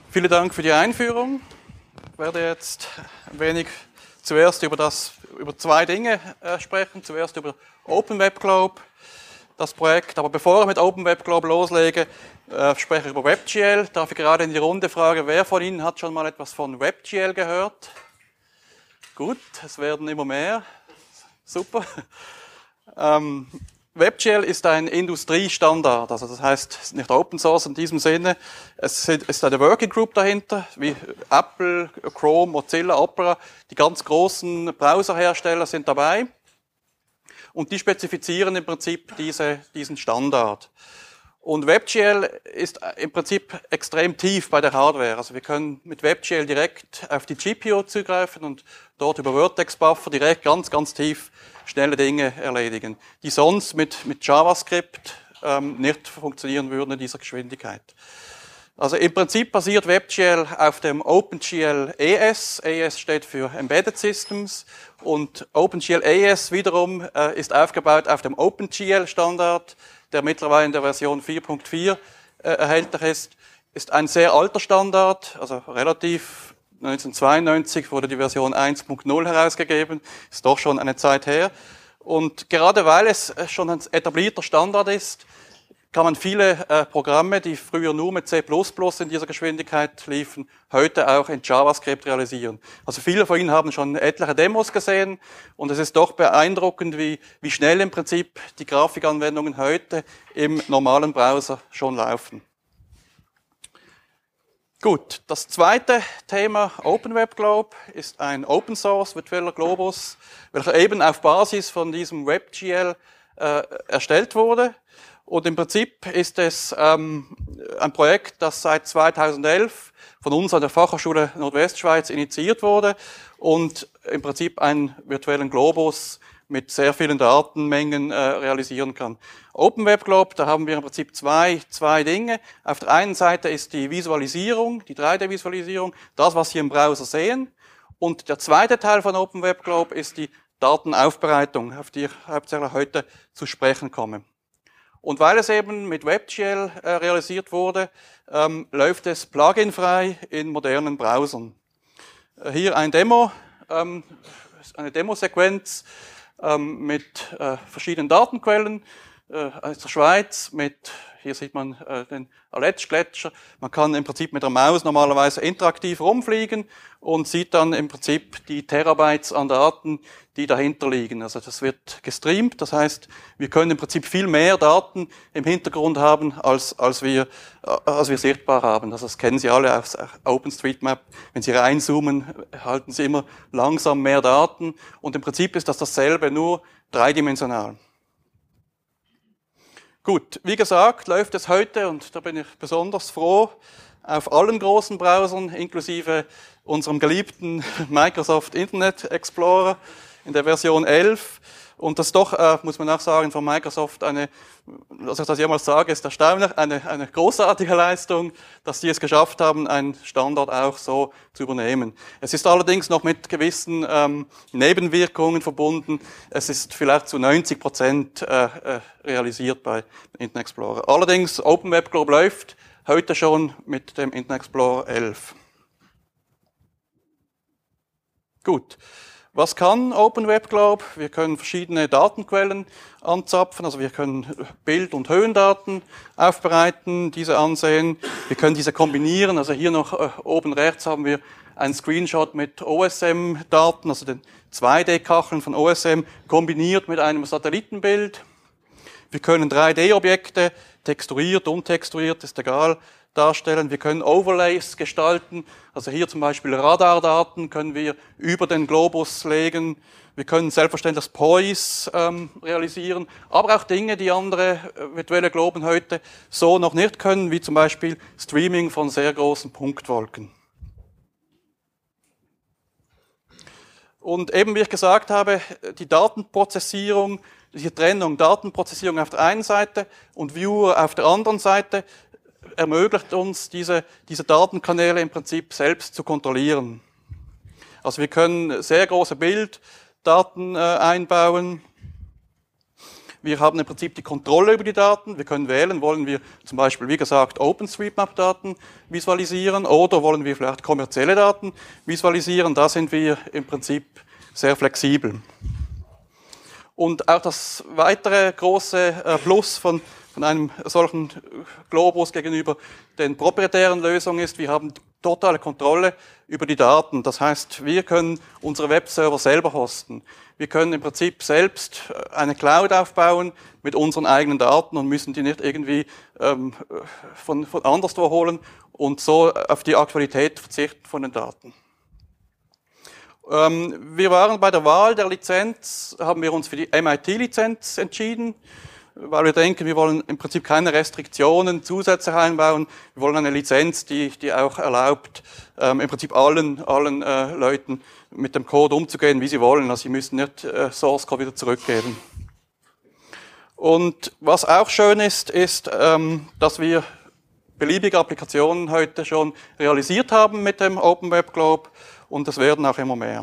Vielen Dank für die Einführung. Ich werde jetzt ein wenig zuerst über zwei Dinge sprechen. Zuerst über Open Web Globe, das Projekt. Aber bevor ich mit Open Web Globe loslege, spreche ich über WebGL. Darf ich gerade in die Runde fragen, wer von Ihnen hat schon mal etwas von WebGL gehört? Gut, es werden immer mehr. Super. WebGL ist ein Industriestandard, also das heißt, es ist nicht Open Source in diesem Sinne. Es ist eine Working Group dahinter, wie Apple, Chrome, Mozilla, Opera. Die ganz großen Browserhersteller sind dabei und die spezifizieren im Prinzip diesen Standard. Und WebGL ist im Prinzip extrem tief bei der Hardware. Also wir können mit WebGL direkt auf die GPU zugreifen und dort über Vertex-Buffer direkt ganz tief schnelle Dinge erledigen, die sonst mit JavaScript nicht funktionieren würden in dieser Geschwindigkeit. Also im Prinzip basiert WebGL auf dem OpenGL ES. ES steht für Embedded Systems und OpenGL ES wiederum ist aufgebaut auf dem OpenGL-Standard, der mittlerweile in der Version 4.4 erhältlich ist ein sehr alter Standard, also relativ 1992 wurde die Version 1.0 herausgegeben, ist doch schon eine Zeit her. Und gerade weil es schon ein etablierter Standard ist, kann man viele Programme, die früher nur mit C++ in dieser Geschwindigkeit liefen, heute auch in JavaScript realisieren. Also viele von Ihnen haben schon etliche Demos gesehen und es ist doch beeindruckend, wie schnell im Prinzip die Grafikanwendungen heute im normalen Browser schon laufen. Gut, das zweite Thema Open Web Globe ist ein Open Source virtueller Globus, welcher eben auf Basis von diesem WebGL erstellt wurde. Und im Prinzip ist es ein Projekt, das seit 2011 von uns an der Fachhochschule Nordwestschweiz initiiert wurde und im Prinzip einen virtuellen Globus mit sehr vielen Datenmengen realisieren kann. Open Web Globe, da haben wir im Prinzip zwei Dinge. Auf der einen Seite ist die Visualisierung, die 3D-Visualisierung, das, was Sie im Browser sehen. Und der zweite Teil von Open Web Globe ist die Datenaufbereitung, auf die ich hauptsächlich heute zu sprechen komme. Und weil es eben mit WebGL realisiert wurde, läuft es pluginfrei in modernen Browsern. Hier ein Demo, eine Demosequenz mit verschiedenen Datenquellen aus der Schweiz. Hier sieht man den Aletsch-Gletscher. Man kann im Prinzip mit der Maus normalerweise interaktiv rumfliegen und sieht dann im Prinzip die Terabytes an Daten, die dahinter liegen. Also das wird gestreamt, das heißt, wir können im Prinzip viel mehr Daten im Hintergrund haben, als wir sichtbar haben. Also das kennen Sie alle aus OpenStreetMap. Wenn Sie reinzoomen, erhalten Sie immer langsam mehr Daten und im Prinzip ist das dasselbe, nur dreidimensional. Gut, wie gesagt, läuft es heute, und da bin ich besonders froh, auf allen großen Browsern, inklusive unserem geliebten Microsoft Internet Explorer in der Version 11. Und das doch, muss man auch sagen, von Microsoft dass ich das jemals sage, ist erstaunlich, eine großartige Leistung, dass sie es geschafft haben, einen Standard auch so zu übernehmen. Es ist allerdings noch mit gewissen Nebenwirkungen verbunden. Es ist vielleicht zu 90% realisiert bei Internet Explorer. Allerdings, Open Web Globe läuft heute schon mit dem Internet Explorer 11. Gut. Was kann Open Web Globe? Wir können verschiedene Datenquellen anzapfen, also wir können Bild- und Höhendaten aufbereiten, diese ansehen. Wir können diese kombinieren, also hier noch oben rechts haben wir einen Screenshot mit OSM-Daten, also den 2D-Kacheln von OSM, kombiniert mit einem Satellitenbild. Wir können 3D-Objekte, texturiert, untexturiert, ist egal, darstellen. Wir können Overlays gestalten, also hier zum Beispiel Radardaten können wir über den Globus legen. Wir können selbstverständlich das Poise realisieren, aber auch Dinge, die andere virtuelle Globen heute so noch nicht können, wie zum Beispiel Streaming von sehr großen Punktwolken. Und eben, wie ich gesagt habe, die Datenprozessierung, diese Trennung, Datenprozessierung auf der einen Seite und Viewer auf der anderen Seite, ermöglicht uns, diese Datenkanäle im Prinzip selbst zu kontrollieren. Also wir können sehr große Bilddaten einbauen. Wir haben im Prinzip die Kontrolle über die Daten. Wir können wählen, wollen wir zum Beispiel, wie gesagt, OpenStreetMap-Daten visualisieren oder wollen wir vielleicht kommerzielle Daten visualisieren. Da sind wir im Prinzip sehr flexibel. Und auch das weitere große Plus von einem solchen Globus gegenüber den proprietären Lösungen ist, wir haben totale Kontrolle über die Daten. Das heißt, wir können unsere Webserver selber hosten. Wir können im Prinzip selbst eine Cloud aufbauen mit unseren eigenen Daten und müssen die nicht irgendwie von anderswo holen und so auf die Aktualität verzichten von den Daten. Wir waren bei der Wahl der Lizenz, haben wir uns für die MIT-Lizenz entschieden, weil wir denken, wir wollen im Prinzip keine Restriktionen zusätzlich einbauen. Wir wollen eine Lizenz, die auch erlaubt, im Prinzip allen Leuten mit dem Code umzugehen, wie sie wollen. Also sie müssen nicht Source Code wieder zurückgeben. Und was auch schön ist, dass wir beliebige Applikationen heute schon realisiert haben mit dem Open Web Globe und es werden auch immer mehr.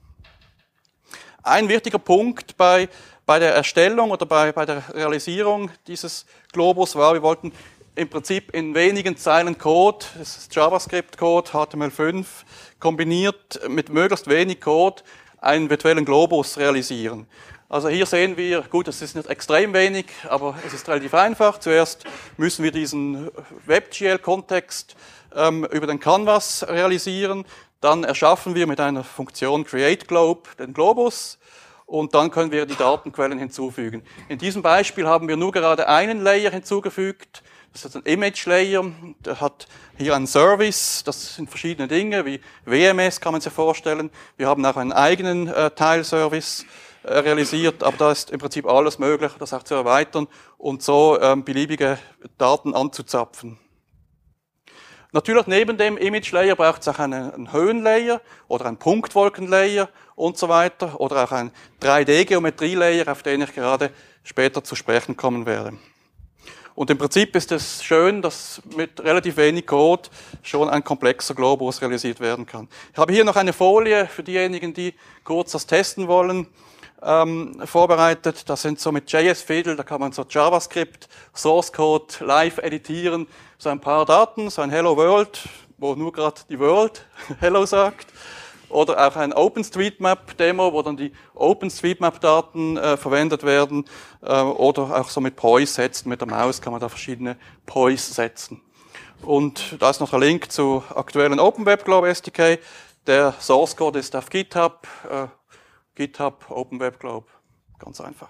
Ein wichtiger Punkt bei der Erstellung oder bei der Realisierung dieses Globus war, wir wollten im Prinzip in wenigen Zeilen Code, das ist JavaScript-Code, HTML5, kombiniert mit möglichst wenig Code einen virtuellen Globus realisieren. Also hier sehen wir, gut, es ist nicht extrem wenig, aber es ist relativ einfach. Zuerst müssen wir diesen WebGL-Kontext über den Canvas realisieren. Dann erschaffen wir mit einer Funktion createGlobe den Globus und dann können wir die Datenquellen hinzufügen. In diesem Beispiel haben wir nur gerade einen Layer hinzugefügt. Das ist ein Image-Layer, der hat hier einen Service, das sind verschiedene Dinge, wie WMS kann man sich vorstellen. Wir haben auch einen eigenen Teilservice realisiert, aber da ist im Prinzip alles möglich, das auch zu erweitern und so beliebige Daten anzuzapfen. Natürlich neben dem Image-Layer braucht es auch einen Höhenlayer oder einen Punktwolken-Layer und so weiter oder auch einen 3D-Geometrie-Layer, auf den ich gerade später zu sprechen kommen werde. Und im Prinzip ist es schön, dass mit relativ wenig Code schon ein komplexer Globus realisiert werden kann. Ich habe hier noch eine Folie für diejenigen, die kurz das testen wollen, vorbereitet. Das sind so mit JS-Fiddle, da kann man so JavaScript, Source Code live editieren, so ein paar Daten, so ein Hello World, wo nur gerade die World Hello sagt. Oder auch ein OpenStreetMap-Demo, wo dann die OpenStreetMap-Daten verwendet werden. Oder auch so mit Poise setzen, mit der Maus kann man da verschiedene Poise setzen. Und da ist noch ein Link zu aktuellen Open Web Globe SDK. Der Source Code ist auf GitHub, GitHub Open Web Globe. Ganz einfach.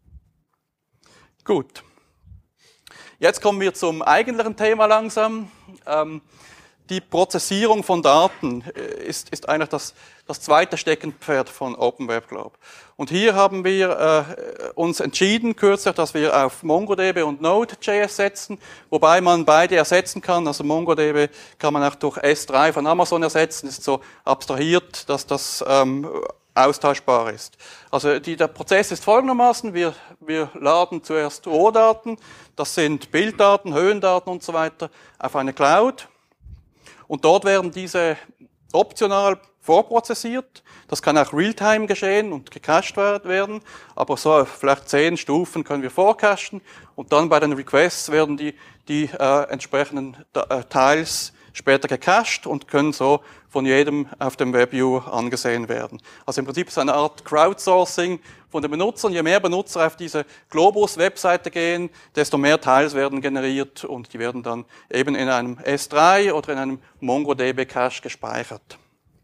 Gut. Jetzt kommen wir zum eigentlichen Thema langsam. Die Prozessierung von Daten ist eigentlich das zweite Steckenpferd von Open Web Globe. Und hier haben wir uns entschieden kürzlich, dass wir auf MongoDB und Node.js setzen, wobei man beide ersetzen kann. Also MongoDB kann man auch durch S3 von Amazon ersetzen, ist so abstrahiert, dass das austauschbar ist. Also der Prozess ist folgendermaßen, wir laden zuerst Rohdaten, das sind Bilddaten, Höhendaten und so weiter, auf eine Cloud. Und dort werden diese optional vorprozessiert. Das kann auch Realtime geschehen und gecached werden. Aber so vielleicht 10 Stufen können wir vorcachen. Und dann bei den Requests werden die entsprechenden Tiles später gecached und können so von jedem auf dem WebView angesehen werden. Also im Prinzip ist es eine Art Crowdsourcing von den Benutzern. Je mehr Benutzer auf diese Globus-Webseite gehen, desto mehr Tiles werden generiert und die werden dann eben in einem S3 oder in einem MongoDB-Cache gespeichert.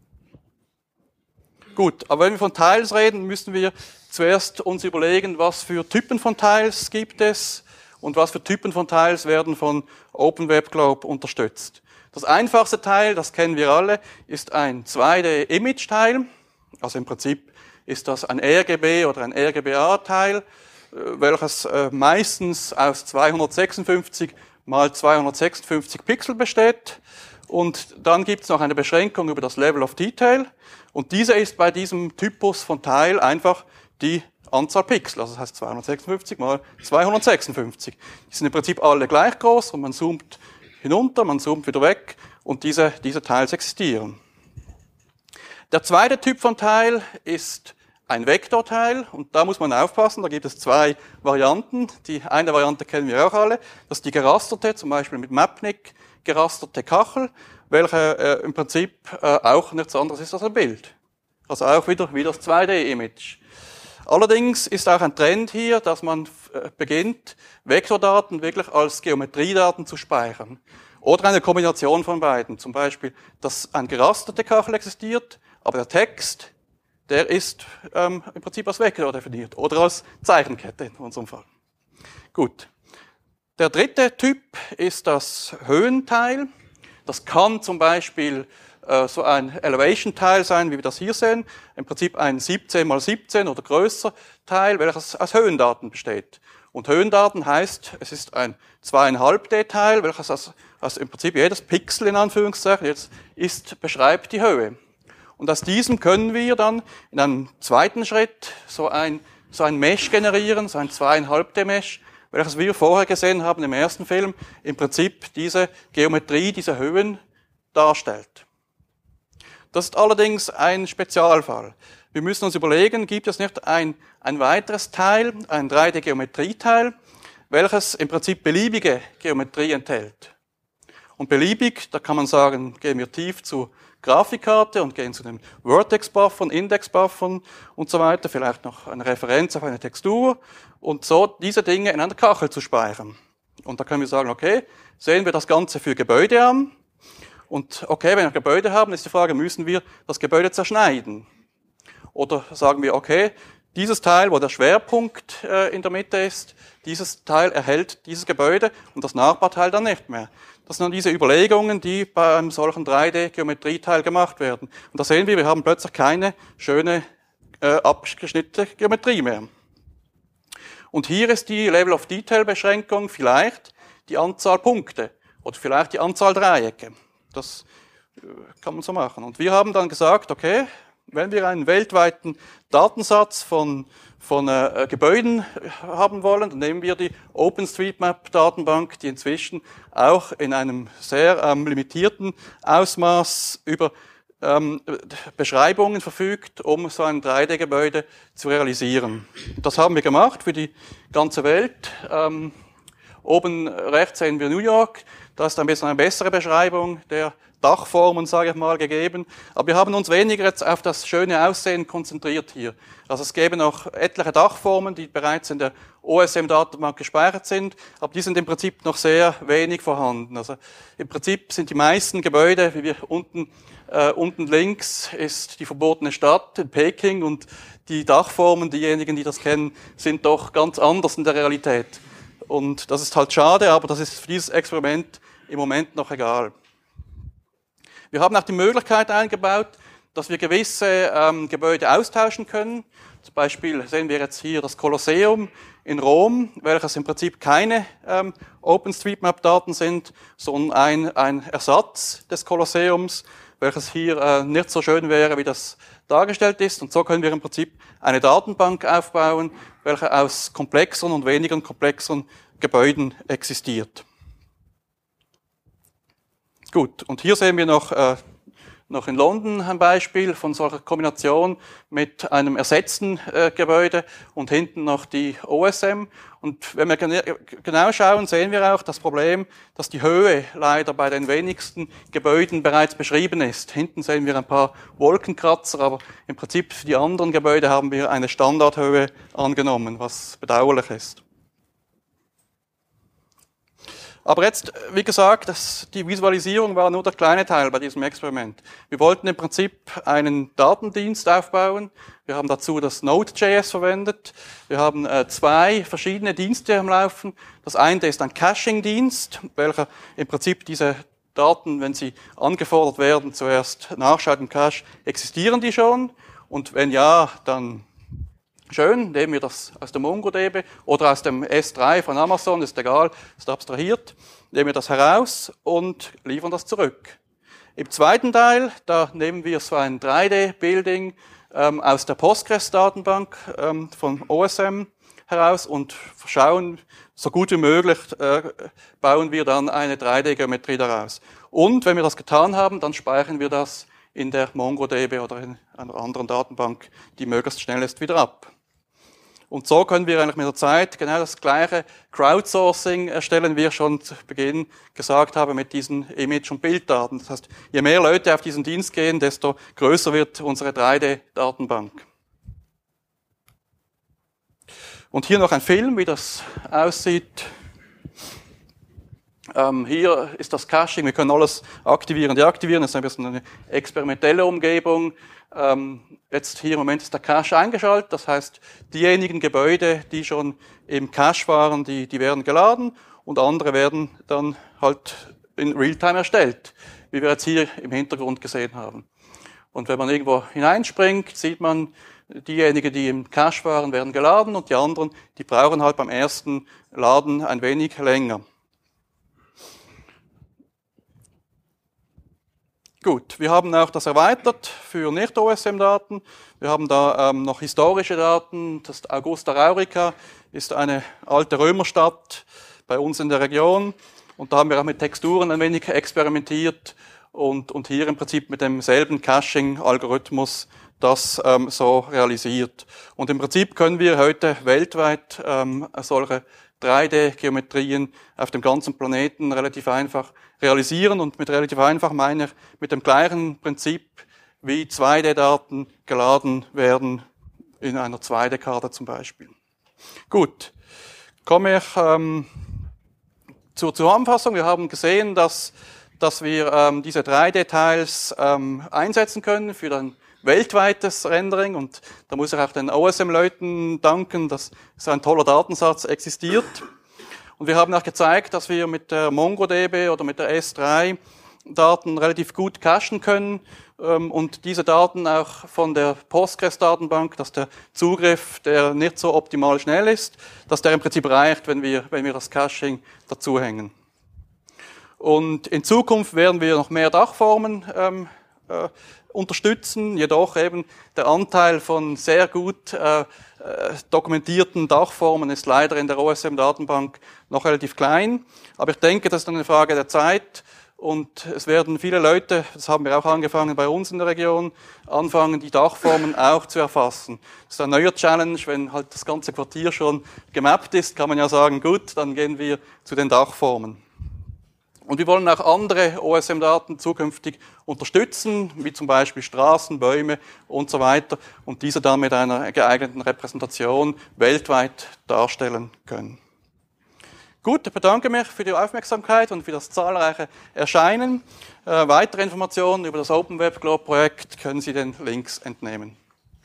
Gut, aber wenn wir von Tiles reden, müssen wir zuerst uns überlegen, was für Typen von Tiles gibt es und was für Typen von Tiles werden von Open Web Globe unterstützt. Das einfachste Teil, das kennen wir alle, ist ein 2D-Image-Teil. Also im Prinzip ist das ein RGB oder ein RGBA-Teil, welches meistens aus 256 mal 256 Pixel besteht. Und dann gibt es noch eine Beschränkung über das Level of Detail. Und diese ist bei diesem Typus von Teil einfach die Anzahl Pixel. Also das heißt 256 mal 256. Die sind im Prinzip alle gleich groß und man zoomt hinunter, man zoomt wieder weg und diese Teils existieren. Der zweite Typ von Teil ist ein Vektorteil, und da muss man aufpassen, da gibt es zwei Varianten. Die eine Variante kennen wir auch alle, das ist die gerasterte, zum Beispiel mit Mapnik gerasterte Kachel, welche im Prinzip auch nichts anderes ist als ein Bild. Also auch wieder wie das 2D-Image. Allerdings ist auch ein Trend hier, dass man beginnt, Vektordaten wirklich als Geometriedaten zu speichern. Oder eine Kombination von beiden. Zum Beispiel, dass eine gerasterte Kachel existiert, aber der Text, der ist im Prinzip als Vektor definiert. Oder als Zeichenkette in unserem Fall. Gut. Der dritte Typ ist das Höhenteil. Das kann zum Beispiel so ein Elevation-Teil sein, wie wir das hier sehen. Im Prinzip ein 17 mal 17 oder größer Teil, welches aus Höhendaten besteht. Und Höhendaten heißt, es ist ein 2,5D-Teil, welches also im Prinzip jedes Pixel in Anführungszeichen jetzt beschreibt die Höhe. Und aus diesem können wir dann in einem zweiten Schritt so ein Mesh generieren, so ein 2,5D-Mesh, welches wir vorher gesehen haben im ersten Film, im Prinzip diese Geometrie, diese Höhen darstellt. Das ist allerdings ein Spezialfall. Wir müssen uns überlegen, gibt es nicht ein weiteres Teil, ein 3D-Geometrieteil, welches im Prinzip beliebige Geometrie enthält. Und beliebig, da kann man sagen, gehen wir tief zur Grafikkarte und gehen zu den Vertex-Buffern, Index-Buffern und so weiter, vielleicht noch eine Referenz auf eine Textur und so diese Dinge in einer Kachel zu speichern. Und da können wir sagen, okay, sehen wir das Ganze für Gebäude an. Und okay, wenn wir Gebäude haben, ist die Frage, müssen wir das Gebäude zerschneiden? Oder sagen wir, okay, dieses Teil, wo der Schwerpunkt in der Mitte ist, dieses Teil erhält dieses Gebäude und das Nachbarteil dann nicht mehr. Das sind dann diese Überlegungen, die bei einem solchen 3D-Geometrieteil gemacht werden. Und da sehen wir haben plötzlich keine schöne abgeschnittene Geometrie mehr. Und hier ist die Level-of-Detail-Beschränkung vielleicht die Anzahl Punkte oder vielleicht die Anzahl Dreiecke. Das kann man so machen. Und wir haben dann gesagt, okay, wenn wir einen weltweiten Datensatz von Gebäuden haben wollen, dann nehmen wir die OpenStreetMap-Datenbank, die inzwischen auch in einem sehr limitierten Ausmaß über Beschreibungen verfügt, um so ein 3D-Gebäude zu realisieren. Das haben wir gemacht für die ganze Welt. Oben rechts sehen wir New York. Da ist ein bisschen eine bessere Beschreibung der Dachformen, sage ich mal, gegeben. Aber wir haben uns weniger jetzt auf das schöne Aussehen konzentriert hier. Also es gäbe noch etliche Dachformen, die bereits in der OSM-Datenbank gespeichert sind, aber die sind im Prinzip noch sehr wenig vorhanden. Also im Prinzip sind die meisten Gebäude, wie wir unten links ist die verbotene Stadt in Peking und die Dachformen, diejenigen, die das kennen, sind doch ganz anders in der Realität. Und das ist halt schade, aber das ist für dieses Experiment im Moment noch egal. Wir haben auch die Möglichkeit eingebaut, dass wir gewisse Gebäude austauschen können. Zum Beispiel sehen wir jetzt hier das Kolosseum in Rom, welches im Prinzip keine OpenStreetMap-Daten sind, sondern ein Ersatz des Kolosseums, welches hier nicht so schön wäre, wie das dargestellt ist. Und so können wir im Prinzip eine Datenbank aufbauen, welche aus komplexeren und weniger komplexeren Gebäuden existiert. Gut, und hier sehen wir noch in London ein Beispiel von solcher Kombination mit einem ersetzten Gebäude und hinten noch die OSM. Und wenn wir genau schauen, sehen wir auch das Problem, dass die Höhe leider bei den wenigsten Gebäuden bereits beschrieben ist. Hinten sehen wir ein paar Wolkenkratzer, aber im Prinzip für die anderen Gebäude haben wir eine Standardhöhe angenommen, was bedauerlich ist. Aber jetzt, wie gesagt, die Visualisierung war nur der kleine Teil bei diesem Experiment. Wir wollten im Prinzip einen Datendienst aufbauen. Wir haben dazu das Node.js verwendet. Wir haben zwei verschiedene Dienste am Laufen. Das eine ist ein Caching-Dienst, welcher im Prinzip diese Daten, wenn sie angefordert werden, zuerst nachschaut im Cache, existieren die schon? Und wenn ja, dann schön, nehmen wir das aus der MongoDB oder aus dem S3 von Amazon, ist egal, ist abstrahiert, nehmen wir das heraus und liefern das zurück. Im zweiten Teil, da nehmen wir so ein 3D-Building aus der Postgres-Datenbank von OSM heraus und schauen, so gut wie möglich bauen wir dann eine 3D-Geometrie daraus. Und wenn wir das getan haben, dann speichern wir das in der MongoDB oder in einer anderen Datenbank, die möglichst schnell ist, wieder ab. Und so können wir eigentlich mit der Zeit genau das gleiche Crowdsourcing erstellen, wie ich schon zu Beginn gesagt habe, mit diesen Image- und Bilddaten. Das heißt, je mehr Leute auf diesen Dienst gehen, desto größer wird unsere 3D-Datenbank. Und hier noch ein Film, wie das aussieht. Hier ist das Caching, wir können alles aktivieren, deaktivieren, das ist ein bisschen eine experimentelle Umgebung. Jetzt hier im Moment ist der Cache eingeschaltet, das heißt, diejenigen Gebäude, die schon im Cache waren, die werden geladen und andere werden dann halt in Realtime erstellt, wie wir jetzt hier im Hintergrund gesehen haben. Und wenn man irgendwo hineinspringt, sieht man, diejenigen, die im Cache waren, werden geladen und die anderen, die brauchen halt beim ersten Laden ein wenig länger. Gut, wir haben auch das erweitert für Nicht-OSM-Daten. Wir haben da noch historische Daten. Das Augusta Raurica ist eine alte Römerstadt bei uns in der Region. Und da haben wir auch mit Texturen ein wenig experimentiert und hier im Prinzip mit demselben Caching-Algorithmus das so realisiert. Und im Prinzip können wir heute weltweit solche 3D-Geometrien auf dem ganzen Planeten relativ einfach realisieren. Und mit relativ einfach meine ich mit dem gleichen Prinzip, wie 2D-Daten geladen werden in einer 2D-Karte zum Beispiel. Gut, komme ich zur Zusammenfassung. Wir haben gesehen, dass wir diese 3D-Tiles einsetzen können für ein weltweites Rendering, und da muss ich auch den OSM-Leuten danken, dass so ein toller Datensatz existiert. Und wir haben auch gezeigt, dass wir mit der MongoDB oder mit der S3 Daten relativ gut cachen können und diese Daten auch von der Postgres-Datenbank, dass der Zugriff, der nicht so optimal schnell ist, dass der im Prinzip reicht, wenn wir das Caching dazu hängen. Und in Zukunft werden wir noch mehr Dachformen unterstützen, jedoch eben der Anteil von sehr gut dokumentierten Dachformen ist leider in der OSM-Datenbank noch relativ klein. Aber ich denke, das ist eine Frage der Zeit und es werden viele Leute, das haben wir auch angefangen bei uns in der Region, anfangen, die Dachformen auch zu erfassen. Das ist ein neuer Challenge, wenn halt das ganze Quartier schon gemappt ist, kann man ja sagen, gut, dann gehen wir zu den Dachformen. Und wir wollen auch andere OSM-Daten zukünftig unterstützen, wie zum Beispiel Straßen, Bäume und so weiter, und diese dann mit einer geeigneten Repräsentation weltweit darstellen können. Gut, ich bedanke mich für die Aufmerksamkeit und für das zahlreiche Erscheinen. Weitere Informationen über das Open Web Globe Projekt können Sie den Links entnehmen.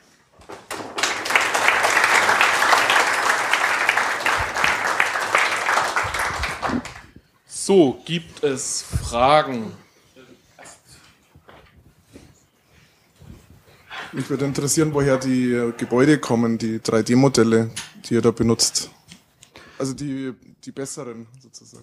So, gibt es Fragen? Mich würde interessieren, woher die Gebäude kommen, die 3D-Modelle, die ihr da benutzt. Also die besseren sozusagen.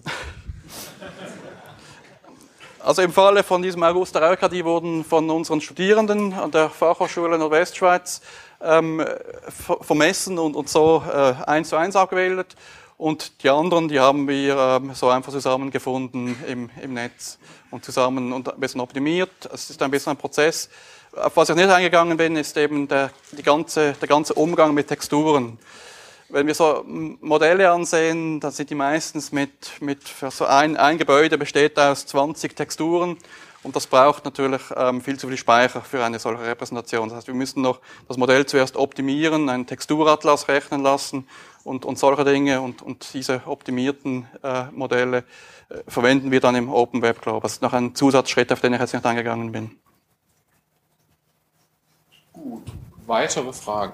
Also im Falle von diesem Augusta Raurica, die wurden von unseren Studierenden an der Fachhochschule Nordwestschweiz vermessen und so 1:1 abgebildet. Und die anderen, die haben wir so einfach zusammengefunden im Netz und zusammen und ein bisschen optimiert. Es ist ein bisschen ein Prozess. Auf was ich nicht eingegangen bin, ist eben der ganze Umgang mit Texturen. Wenn wir so Modelle ansehen, dann sind die meistens für so ein Gebäude besteht aus 20 Texturen. Und das braucht natürlich viel zu viel Speicher für eine solche Repräsentation. Das heißt, wir müssen noch das Modell zuerst optimieren, einen Texturatlas rechnen lassen und solche Dinge. Und diese optimierten Modelle verwenden wir dann im Open Web Globe. Das ist noch ein Zusatzschritt, auf den ich jetzt nicht eingegangen bin. Gut. Weitere Fragen?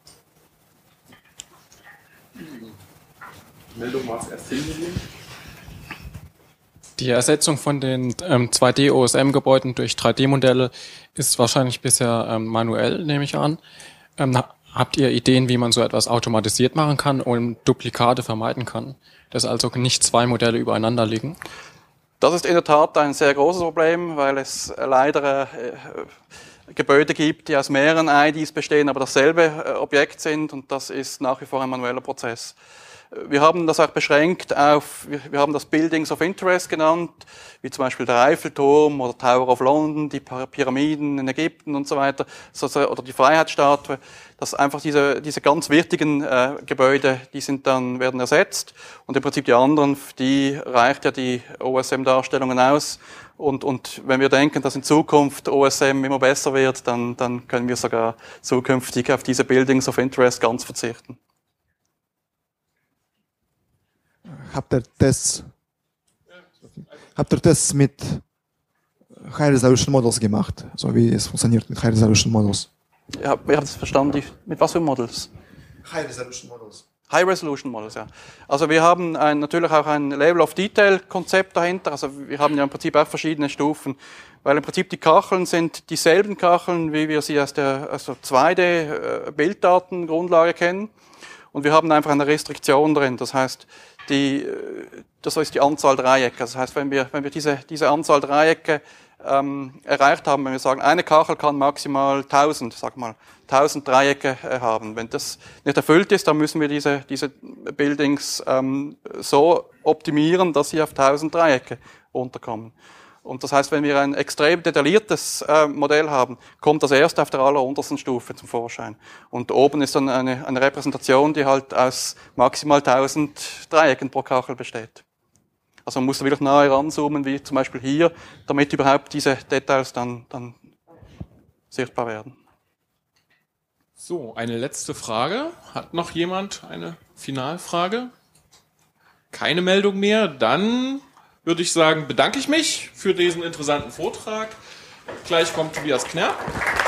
Meldung mal als Erfindung. Die Ersetzung von den 2D-OSM-Gebäuden durch 3D-Modelle ist wahrscheinlich bisher manuell, nehme ich an. Habt ihr Ideen, wie man so etwas automatisiert machen kann und Duplikate vermeiden kann? Dass also nicht zwei Modelle übereinander liegen? Das ist in der Tat ein sehr großes Problem, weil es leider Gebäude gibt, die aus mehreren IDs bestehen, aber dasselbe Objekt sind, und das ist nach wie vor ein manueller Prozess. Wir haben das auch beschränkt auf, wir haben das Buildings of Interest genannt, wie zum Beispiel der Eiffelturm oder Tower of London, die Pyramiden in Ägypten und so weiter, oder die Freiheitsstatue. Das einfach diese ganz wichtigen Gebäude, die werden ersetzt, und im Prinzip die anderen, die reicht ja die OSM-Darstellungen aus. Und wenn wir denken, dass in Zukunft OSM immer besser wird, dann können wir sogar zukünftig auf diese Buildings of Interest ganz verzichten. Habt ihr Tests mit High Resolution Models gemacht? So wie es funktioniert mit High Resolution Models? Ja, ich habe das verstanden. Mit was für Models? High Resolution Models. High Resolution Models, ja. Also wir haben natürlich auch ein Level of Detail Konzept dahinter. Also wir haben ja im Prinzip auch verschiedene Stufen, weil im Prinzip die Kacheln sind dieselben Kacheln, wie wir sie aus der 2D Bilddatengrundlage kennen. Und wir haben einfach eine Restriktion drin. Das heißt, das ist die Anzahl Dreiecke. Das heißt, wenn wir diese Anzahl Dreiecke erreicht haben, wenn wir sagen, eine Kachel kann maximal 1000 Dreiecke haben. Wenn das nicht erfüllt ist, dann müssen wir diese Buildings so optimieren, dass sie auf 1000 Dreiecke runterkommen. Und das heißt, wenn wir ein extrem detailliertes Modell haben, kommt das erst auf der alleruntersten Stufe zum Vorschein. Und oben ist dann eine Repräsentation, die halt aus maximal 1000 Dreiecken pro Kachel besteht. Also man muss da wirklich nahe ranzoomen, wie zum Beispiel hier, damit überhaupt diese Details dann sichtbar werden. So, eine letzte Frage. Hat noch jemand eine Finalfrage? Keine Meldung mehr. Dann würde ich sagen, bedanke ich mich für diesen interessanten Vortrag. Gleich kommt Tobias Knerr.